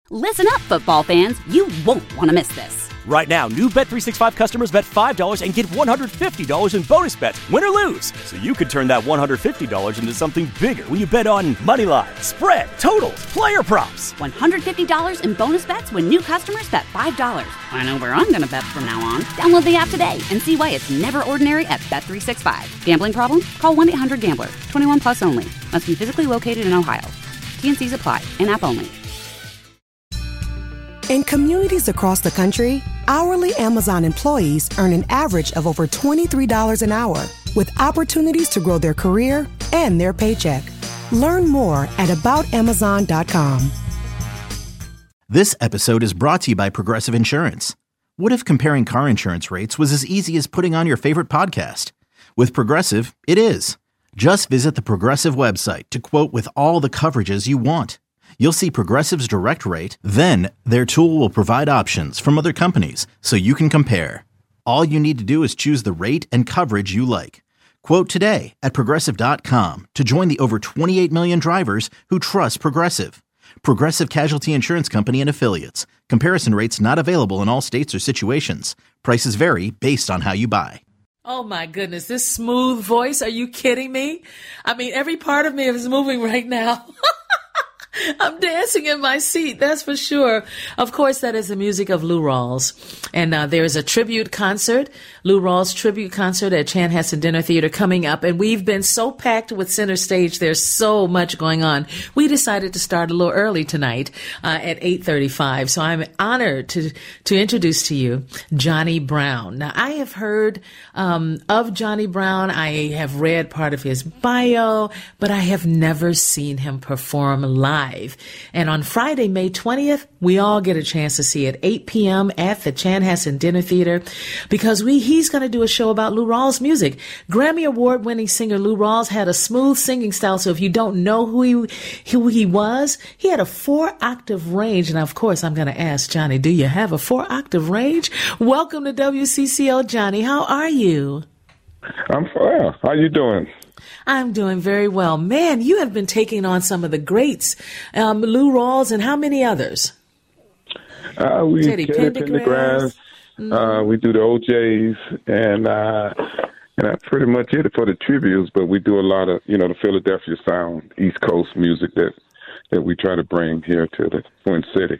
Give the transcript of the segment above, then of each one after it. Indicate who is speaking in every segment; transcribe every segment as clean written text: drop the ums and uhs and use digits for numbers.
Speaker 1: Listen up, football fans. You won't want to miss this.
Speaker 2: Right now, new Bet365 customers bet $5 and get $150 in bonus bets, win or lose. So you could turn that $150 into something bigger when you bet on money line, spread, totals, player props.
Speaker 1: $150 in bonus bets when new customers bet $5. I know where I'm going to bet from now on. Download the app today and see why it's never ordinary at Bet365. Gambling problem? Call 1-800-GAMBLER. 21 plus only. Must be physically located in Ohio. T&Cs apply. In-app only.
Speaker 3: In communities across the country, hourly Amazon employees earn an average of over $23 an hour, with opportunities to grow their career and their paycheck. Learn more at aboutamazon.com.
Speaker 4: This episode is brought to you by Progressive Insurance. What if comparing car insurance rates was as easy as putting on your favorite podcast? With Progressive, it is. Just visit the Progressive website to quote with all the coverages you want. You'll see Progressive's direct rate, then their tool will provide options from other companies so you can compare. All you need to do is choose the rate and coverage you like. Quote today at Progressive.com to join the over 28 million drivers who trust Progressive. Progressive Casualty Insurance Company and Affiliates. Comparison rates not available in all states or situations. Prices vary based on how you buy.
Speaker 5: Oh my goodness, this smooth voice, are you kidding me? I mean, every part of me is moving right now. I'm dancing in my seat, that's for sure. Of course, that is the music of Lou Rawls. And there's a tribute concert, Lou Rawls tribute concert at Chanhassen Dinner Theater coming up. And we've been so packed with Center Stage. There's so much going on. We decided to start a little early tonight at 8:35. So I'm honored to introduce to you Johnny Brown. Now, I have heard of Johnny Brown. I have read part of his bio, but I have never seen him perform live. And on Friday, May 20th, we all get a chance to see it, 8 p.m. at the Chanhassen Dinner Theater, because he's going to do a show about Lou Rawls' music. Grammy Award-winning singer Lou Rawls had a smooth singing style, so if you don't know who he was, he had a 4-octave range. And of course, I'm going to ask Johnny, do you have a 4-octave range? Welcome to WCCO, Johnny. How are you?
Speaker 6: I'm fine. How you doing?
Speaker 5: I'm doing very well. Man, you have been taking on some of the greats, Lou Rawls and how many others?
Speaker 6: Teddy Pendergrass. We do the OJs, and that's pretty much it for the tributes, but we do a lot of, the Philadelphia sound, East Coast music that we try to bring here to the Twin City.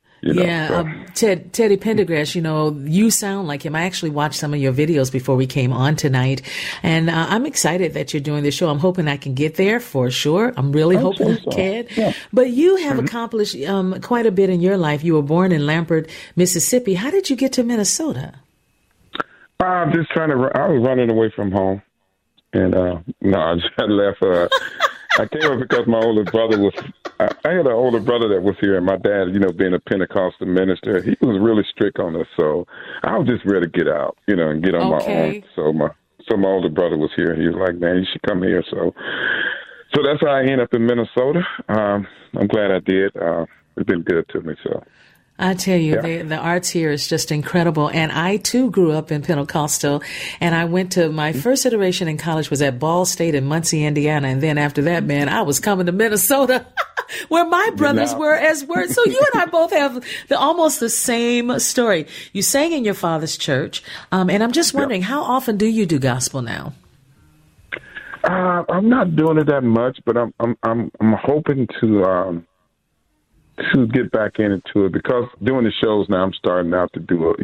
Speaker 5: Teddy Pendergrass, you sound like him. I actually watched some of your videos before we came on tonight, and I'm excited that you're doing this show. I'm hoping I can get there for sure. I'm really hoping I can. Yeah. But you have accomplished quite a bit in your life. You were born in Lampert, Mississippi. How did you get to Minnesota?
Speaker 6: I'm just I was running away from home, and I just left. I came up because my older brother I had an older brother that was here, and my dad, being a Pentecostal minister, he was really strict on us. So I was just ready to get out, and get on my own. So my older brother was here. He was like, man, you should come here. So that's how I ended up in Minnesota. I'm glad I did. It's been good to me. So.
Speaker 5: I tell you, the arts here is just incredible. And I, too, grew up in Pentecostal. And I went to my first iteration in college was at Ball State in Muncie, Indiana. And then after that, man, I was coming to Minnesota where my brothers were as were. So you and I both have almost the same story. You sang in your father's church. And I'm just wondering, how often do you do gospel now?
Speaker 6: I'm not doing it that much, but I'm hoping to get back into it, because doing the shows now, I'm starting out to do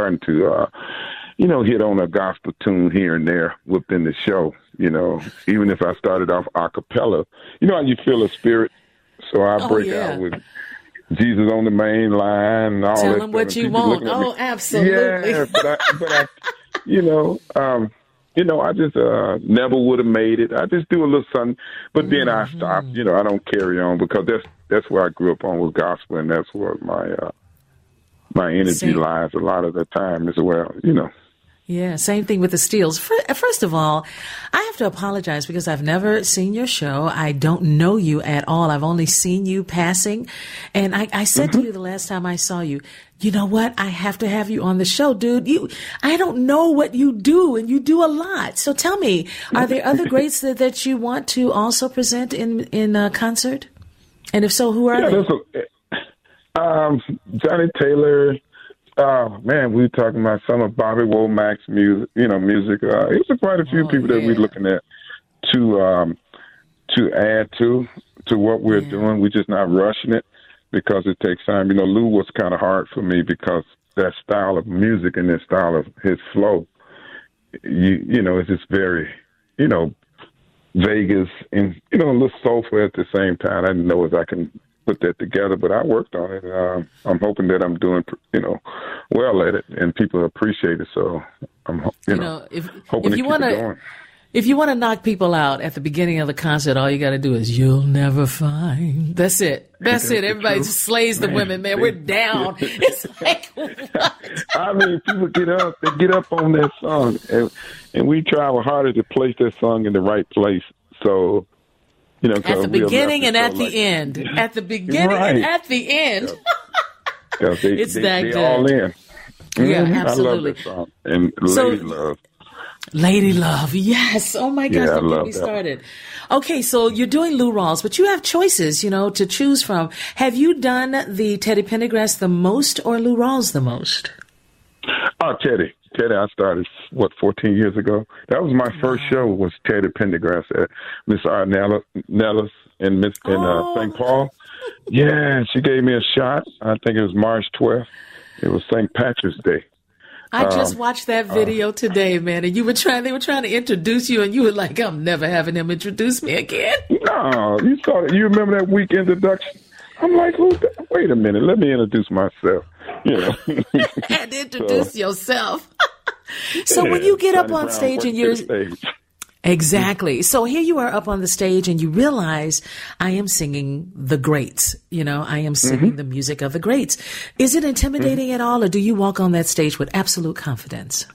Speaker 6: hit on a gospel tune here and there within the show, even if I started off a cappella, how you feel a spirit. So I break out with Jesus on the main line and all that.
Speaker 5: Tell him what you want. Oh, absolutely.
Speaker 6: Yeah, I just never would have made it. I just do a little something, but then I stop. I don't carry on, because that's where I grew up on, was gospel, and that's where my energy lies a lot of the time as well.
Speaker 5: Yeah, same thing with the Steels. First of all, I have to apologize because I've never seen your show. I don't know you at all. I've only seen you passing. And I said to you the last time I saw you, you know what? I have to have you on the show, dude. I don't know what you do, and you do a lot. So tell me, are there other greats that you want to also present in concert? And if so, who are they?
Speaker 6: Johnny Taylor. Oh man, we were talking about some of Bobby Womack's music. Music. It was quite a few people that we're looking at to add to what we're doing. We're just not rushing it because it takes time. Lou was kind of hard for me because that style of music and that style of his flow, it's just very, Vegas and, a little soulful at the same time. I didn't know if I can put that together, but I worked on it. I'm hoping that I'm doing, well at it and people appreciate it. So I'm, hoping
Speaker 5: if
Speaker 6: to
Speaker 5: you
Speaker 6: keep
Speaker 5: want
Speaker 6: it going.
Speaker 5: If you want to knock people out at the beginning of the concert, all you got to do is "You'll never find." That's it. That's it. Everybody just slays the women, man. We're down. It's like, what?
Speaker 6: I mean, people get up on that song, and we travel harder to place that song in the right place. So,
Speaker 5: at the beginning and at the end. At the beginning and at the end. It's that good.
Speaker 6: They're all in.
Speaker 5: Yeah, absolutely.
Speaker 6: I love that song. And Lady Love.
Speaker 5: Lady Love, yes. Oh my gosh, don't get me started. Okay, so you're doing Lou Rawls, but you have choices, to choose from. Have you done the Teddy Pendergrass the most or Lou Rawls the most?
Speaker 6: Oh, Teddy, I started, 14 years ago? That was my first show, was Teddy Pendergrass at Miss Art Nellis in St. Paul. Yeah, she gave me a shot. I think it was March 12th. It was St. Patrick's Day.
Speaker 5: I just watched that video today, man, and they were trying to introduce you, and you were like, I'm never having him introduce me again.
Speaker 6: No, you saw it. You remember that week introduction? I'm like, wait a minute, let me introduce myself.
Speaker 5: Had to introduce yourself. So when you get up on stage and you're... Exactly. So here you are up on the stage and you realize I am singing the greats. I am singing the music of the greats. Is it intimidating at all, or do you walk on that stage with absolute confidence?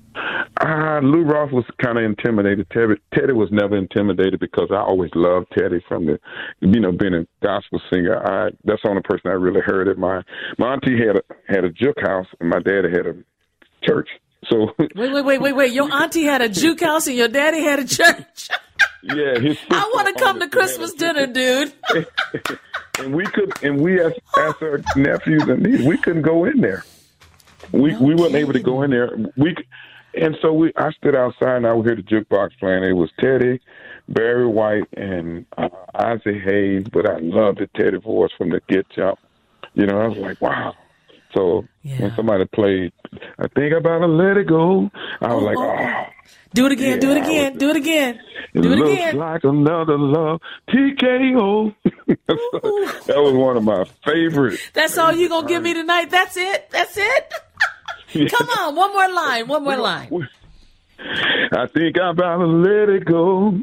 Speaker 6: Lou Rawls was kind of intimidated. Teddy was never intimidated because I always loved Teddy from being a gospel singer. That's the only person I really heard it. My auntie had a juke house and my dad had a church. So
Speaker 5: wait! Your auntie had a juke house and your daddy had a church.
Speaker 6: Yeah,
Speaker 5: I want to come to Christmas dinner, dude.
Speaker 6: and we as our nephews and nieces, we couldn't go in there. We weren't able to go in there. I stood outside and I would hear the jukebox playing. It was Teddy, Barry White, and Isaac Hayes. But I loved the Teddy voice from the Get Jump. I was like, wow. So when somebody played, I think about to let it go, I was like, oh.
Speaker 5: Do it again, do it again, do it again.
Speaker 6: It looks like another love, TKO. That was one of my favorites.
Speaker 5: That's all you going to give me tonight? That's it? That's it? Come on, one more line.
Speaker 6: I think I'm about to let it go.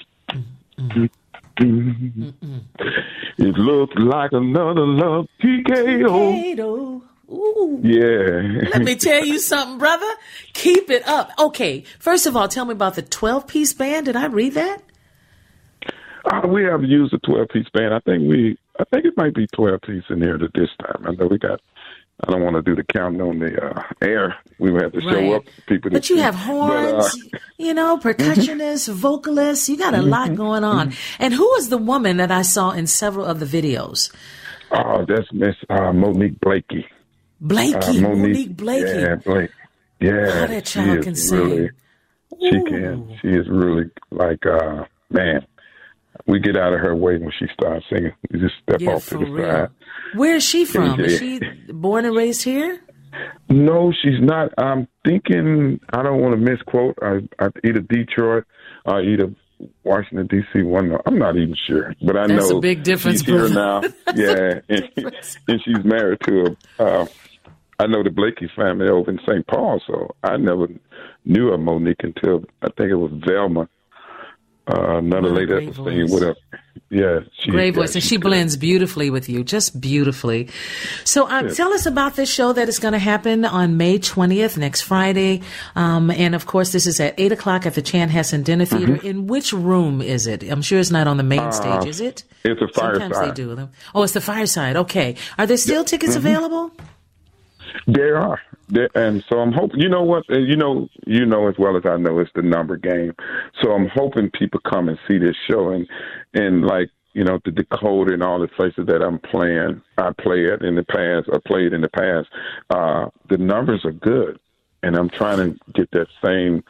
Speaker 6: It looks like another love, TKO.
Speaker 5: Ooh.
Speaker 6: Yeah.
Speaker 5: Let me tell you something, brother. Keep it up. Okay, first of all, tell me about the 12-piece band. Did I read that?
Speaker 6: We have used a 12-piece band. I think it might be 12-piece in here at this time. I know we got. I don't want to do the counting on the air. We would have to show up for people.
Speaker 5: But you have horns, percussionists, vocalists. You got a lot going on. And who was the woman that I saw in several of the videos?
Speaker 6: Oh, that's Miss Monique Blakey.
Speaker 5: Monique Blakey.
Speaker 6: Yeah, Blake. Yeah,
Speaker 5: that child can sing.
Speaker 6: She can. She is really like, man. We get out of her way when she starts singing. We just step off to the side.
Speaker 5: Where is she from? Is she born and raised here?
Speaker 6: No, she's not. I'm thinking, I don't want to misquote, either Detroit or either Washington, D.C. I'm not even sure. But I know
Speaker 5: that's a big difference.
Speaker 6: She's here now. Yeah, and she's married to I know the Blakey family over in St. Paul, so I never knew of Monique until I think it was Velma. Another lady that was singing with her. Yeah.
Speaker 5: Great voice. And she blends beautifully with you, just beautifully. So tell us about this show that is going to happen on May 20th, next Friday. And, of course, this is at 8 o'clock at the Chanhassen Dinner Theater. In which room is it? I'm sure it's not on the main stage, is it?
Speaker 6: It's a fireside.
Speaker 5: Sometimes they do them. Oh, it's the fireside. Okay. Are there still tickets available?
Speaker 6: There are. And so I'm hoping, you know what, you know as well as I know, it's the number game. So I'm hoping people come and see this show. And like to decode in all the places that I played in the past. The numbers are good, and I'm trying to get that same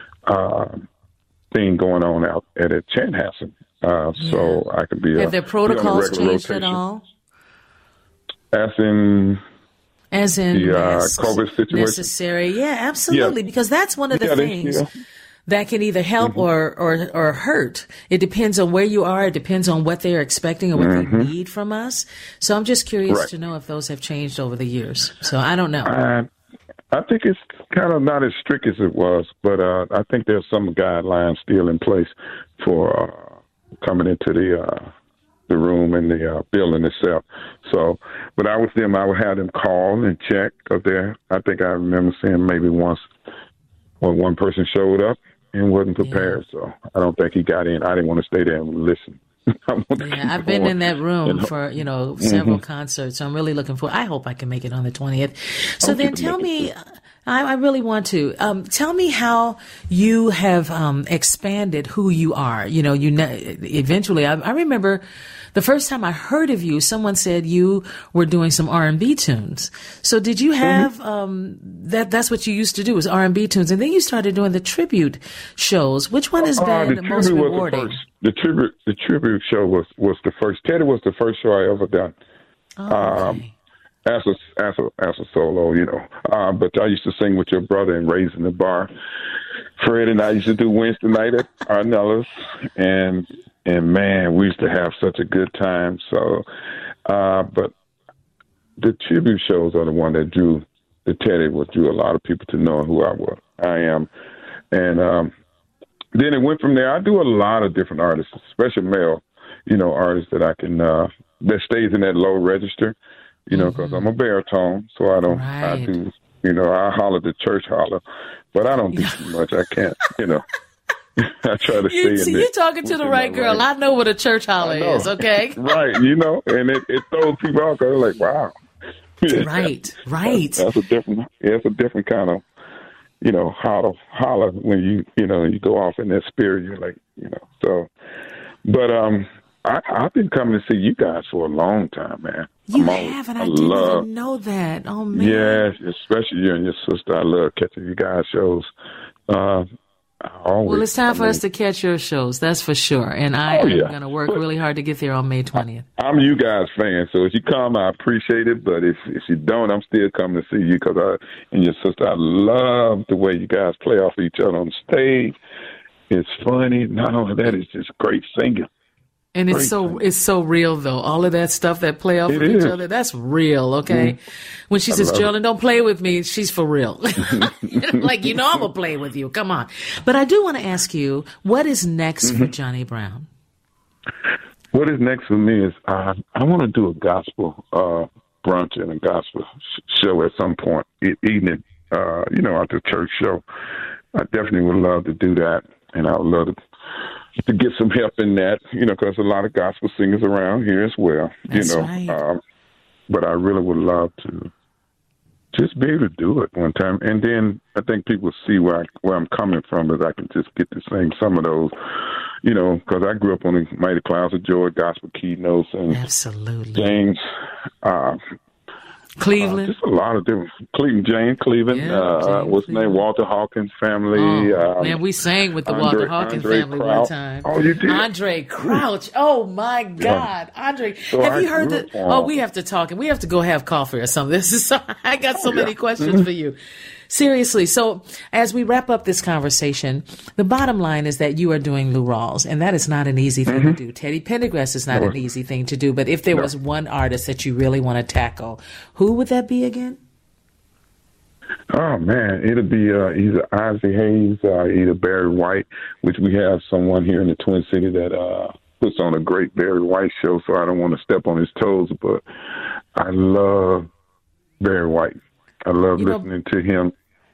Speaker 6: thing going on out at Chanhassen, so I could be.
Speaker 5: Have their protocols changed at all? As in the
Speaker 6: COVID situation?
Speaker 5: Necessary. Yeah, absolutely. Yeah. Because that's one of the things that can either help or hurt. It depends on where you are. It depends on what they're expecting or what they need from us. So I'm just curious to know if those have changed over the years. So I don't know.
Speaker 6: I think it's kind of not as strict as it was, but I think there's some guidelines still in place for coming into the room and the building itself. So, but I was them. I would have them call and check up there. I think I remember seeing maybe once when one person showed up and wasn't prepared. So I don't think he got in. I didn't want to stay there and listen.
Speaker 5: I've been in that room for, several concerts. So I'm really looking forward. I hope I can make it on the 20th. So then tell me, I really want to, tell me how you have expanded who you are. Eventually, I remember the first time I heard of you, someone said you were doing some R&B tunes. So did you have that's what you used to do, was R&B tunes, and then you started doing the tribute shows. Which one has been the most rewarding?
Speaker 6: The tribute show was the first. Teddy was the first show I ever done.
Speaker 5: Okay.
Speaker 6: As a solo, but I used to sing with your brother in Raising the Bar. Fred and I used to do Wednesday night at Arnella's, and man, we used to have such a good time. So, but the tribute shows are the one that drew a lot of people to know who I am, and then it went from there. I do a lot of different artists, especially male, artists that I can that stays in that low register. Because I'm a baritone, so I don't. Right. I do. I holler the church holler, but I don't do too much. I can't. I try to stay in there.
Speaker 5: You're talking to the right girl. I know what a church holler is. Okay.
Speaker 6: Right. And it throws people out because they're like, wow.
Speaker 5: Right.
Speaker 6: That's a different. It's a different kind of. Holler when you go off in that spirit. You're like, So, but I've been coming to see you guys for a long time, man.
Speaker 5: You have, and I didn't even know that. Oh, man.
Speaker 6: Yes, especially you and your sister. I love catching you guys' shows.
Speaker 5: Well, it's time for us to catch your shows, that's for sure. And I'm going to work really hard to get there on May 20th.
Speaker 6: I'm you guys' fan, so if you come, I appreciate it. But if you don't, I'm still coming to see you because and your sister, I love the way you guys play off each other on stage. It's funny. Not only that, it's just great singing.
Speaker 5: And it's so real, though. All of that stuff that play off of each other, that's real, okay? When she says, Geraldine, don't play with me, she's for real. I'm going to play with you. Come on. But I do want to ask you, what is next for Johnny Brown?
Speaker 6: What is next for me is I want to do a gospel brunch and a gospel show at some point, evening, at the church show. I definitely would love to do that, and I would love to get some help in that, because a lot of gospel singers around here as well,
Speaker 5: That's right.
Speaker 6: But I really would love to just be able to do it one time. And then I think people see where I'm coming from is I can just get to sing some of those, because I grew up on the Mighty Clouds of Joy gospel keynotes and
Speaker 5: absolutely
Speaker 6: James,
Speaker 5: Cleveland.
Speaker 6: Just a lot of different. James Cleveland. What's his name? Walter Hawkins family.
Speaker 5: Man, we sang with the Walter Hawkins family
Speaker 6: Crouch.
Speaker 5: one time.
Speaker 6: Oh, you did?
Speaker 5: Andre Crouch. Oh, my God. Yeah. Andre.
Speaker 6: So
Speaker 5: have you heard that? Oh, we have to talk and we have to go have coffee or something. I got so many questions for you. Seriously. So as we wrap up this conversation, the bottom line is that you are doing Lou Rawls, and that is not an easy thing to do. Teddy Pendergrass is not an easy thing to do. But if there was one artist that you really want to tackle, who would that be again?
Speaker 6: Oh, man, it'll be either Ozzie Hayes, either Barry White, which we have someone here in the Twin City that puts on a great Barry White show, so I don't want to step on his toes, but I love Barry White. I love listening to him.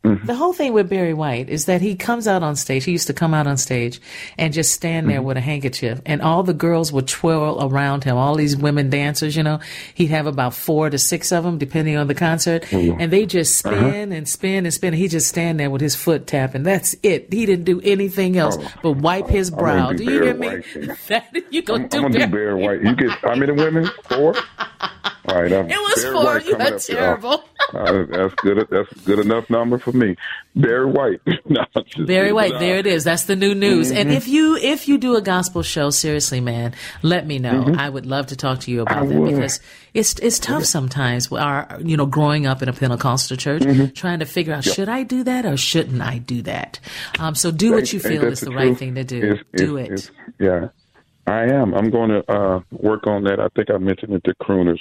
Speaker 5: The whole thing with Barry White is that he comes out on stage. He used to come out on stage and just stand there with a handkerchief, and all the girls would twirl around him. All these women dancers, he'd have about 4 to 6 of them, depending on the concert, and they just spin and spin and spin. And he just stand there with his foot tapping. That's it. He didn't do anything else but wipe his brow. Do you hear me? You gonna do
Speaker 6: Barry White? You get how many women? 4. All right,
Speaker 5: it was Barry 4. You are terrible.
Speaker 6: That's good. That's a good enough number for me. Barry White.
Speaker 5: Barry White. There it is. That's the new news. And if you do a gospel show, seriously, man, let me know. I would love to talk to you about that because it's tough sometimes. Growing up in a Pentecostal church, trying to figure out should I do that or shouldn't I do that. So do what you feel is the right thing to do. Do it.
Speaker 6: Yeah. I am. I'm going to work on that. I think I mentioned it to Crooners,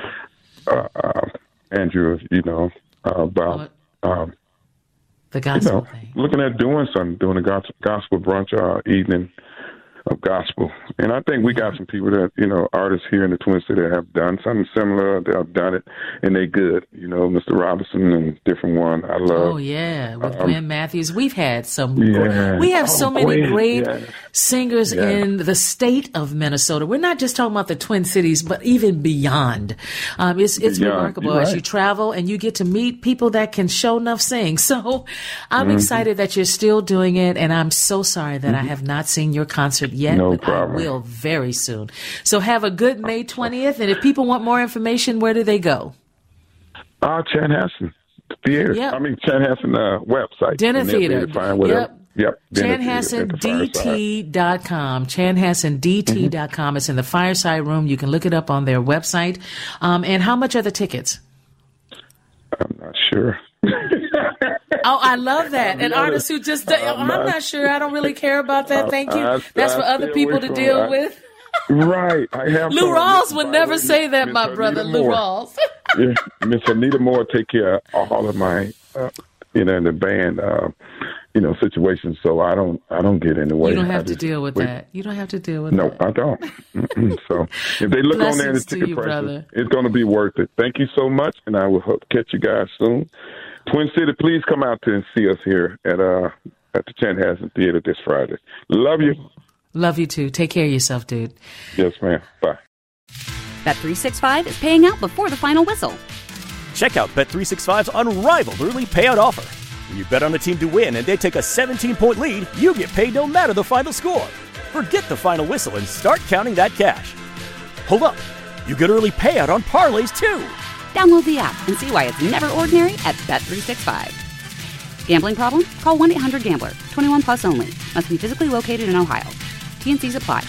Speaker 6: Andrew, about
Speaker 5: the gospel thing.
Speaker 6: Looking at doing a gospel brunch evening of gospel. And I think we got some people that, artists here in the Twin Cities that have done something similar. They have done it, and they good. Mr. Robinson and different one. I love.
Speaker 5: Oh, yeah, with Gwen Matthews. We've had some. We have so many great singers in the state of Minnesota. We're not just talking about the Twin Cities, but even beyond. It's remarkable as you travel and you get to meet people that can show enough sing. So I'm excited that you're still doing it, and I'm so sorry that I have not seen your concert yet, but
Speaker 6: problem.
Speaker 5: I will very soon. So have a good May 20th, and if people want more information, where do they go?
Speaker 6: Chanhassen Theater.
Speaker 5: Yep.
Speaker 6: Chanhassen website.
Speaker 5: Dinner Theater.
Speaker 6: Yep.
Speaker 5: ChanhassenDT.com. ChanhassenDT.com. It's in the Fireside Room. You can look it up on their website. And how much are the tickets?
Speaker 6: I'm not sure.
Speaker 5: Oh, I love that. An artist who just, I'm not sure. I don't really care about that. Thank you. That's for other people to deal with.
Speaker 6: Right. I have
Speaker 5: Lou Rawls would never say that, my brother, Lou Rawls.
Speaker 6: Miss Anita Moore take care of all of my, in the band, situations. So I don't get in the way.
Speaker 5: You don't have to deal with that. You don't have to deal with that.
Speaker 6: No, I don't. So if they look on there in the ticket prices, it's going to be worth it. Thank you so much, and I will hope to catch you guys soon. Twin City, please come out and see us here at the Chanhassen Theater this Friday. Love you.
Speaker 5: Love you too. Take care of yourself, dude.
Speaker 6: Yes, ma'am. Bye.
Speaker 1: Bet365 is paying out before the final whistle.
Speaker 2: Check out Bet365's unrivaled early payout offer. When you bet on a team to win and they take a 17-point lead, you get paid no matter the final score. Forget the final whistle and start counting that cash. Hold up. You get early payout on parlays, too.
Speaker 1: Download the app and see why it's never ordinary at Bet365. Gambling problem? Call 1-800-GAMBLER. 21 plus only. Must be physically located in Ohio. T&Cs apply.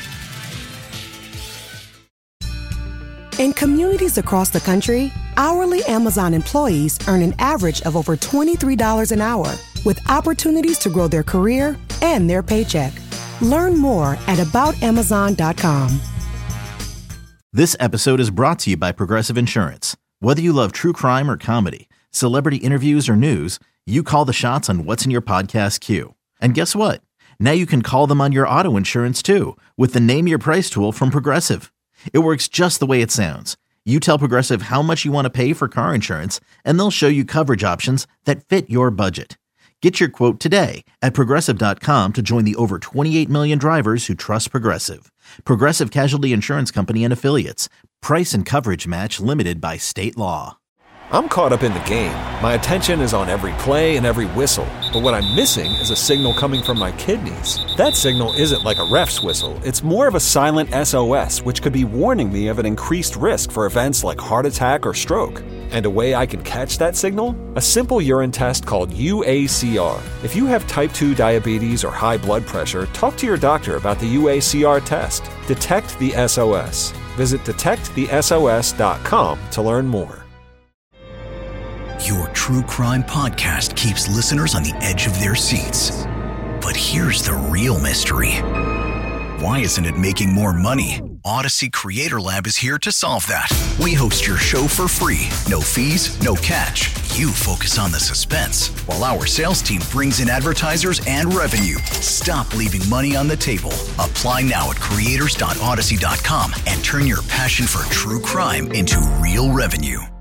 Speaker 3: In communities across the country, hourly Amazon employees earn an average of over $23 an hour, with opportunities to grow their career and their paycheck. Learn more at aboutamazon.com.
Speaker 4: This episode is brought to you by Progressive Insurance. Whether you love true crime or comedy, celebrity interviews or news, you call the shots on what's in your podcast queue. And guess what? Now you can call them on your auto insurance too, with the Name Your Price tool from Progressive. It works just the way it sounds. You tell Progressive how much you want to pay for car insurance, and they'll show you coverage options that fit your budget. Get your quote today at Progressive.com to join the over 28 million drivers who trust Progressive. Progressive Casualty Insurance Company and Affiliates. Price and coverage match limited by state law.
Speaker 7: I'm caught up in the game. My attention is on every play and every whistle. But what I'm missing is a signal coming from my kidneys. That signal isn't like a ref's whistle. It's more of a silent SOS, which could be warning me of an increased risk for events like heart attack or stroke. And a way I can catch that signal? A simple urine test called UACR. If you have type 2 diabetes or high blood pressure, talk to your doctor about the UACR test. Detect the SOS. Visit detectthesos.com to learn more.
Speaker 8: Your true crime podcast keeps listeners on the edge of their seats. But here's the real mystery. Why isn't it making more money? Odyssey Creator Lab is here to solve that. We host your show for free. No fees, no catch. You focus on the suspense, while our sales team brings in advertisers and revenue. Stop leaving money on the table. Apply now at creators.odyssey.com and turn your passion for true crime into real revenue.